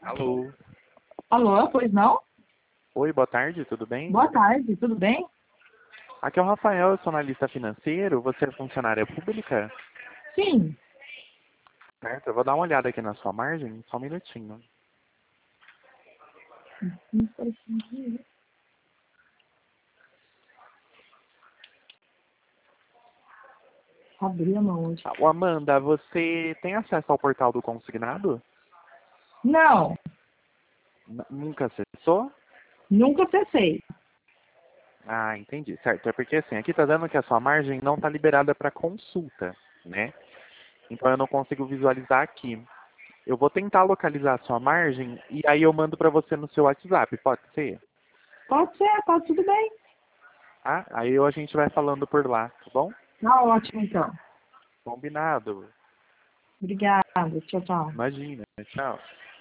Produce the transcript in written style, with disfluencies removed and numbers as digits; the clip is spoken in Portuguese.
Alô. Alô, pois não? Oi, boa tarde, tudo bem? Boa tarde, tudo bem? Aqui é o Rafael, eu sou analista financeiro. Você é funcionária pública? Sim. Certo, eu vou dar uma olhada aqui na sua margem, só um minutinho. Abri a mão hoje. Ô, Amanda, você tem acesso ao portal do consignado? Não, Nunca acessou? nunca acessei. Ah, entendi. Certo, é porque assim, aqui tá dando que a sua margem não tá liberada para consulta, né? Então eu não consigo visualizar aqui. Eu vou tentar localizar a sua margem e aí eu mando para você no seu WhatsApp, pode ser? Pode ser, pode, tudo bem. Ah, aí a gente vai falando por lá, tá bom? Tá ótimo, então. Combinado. Obrigada. Tchau, tchau. Imagina. Tchau.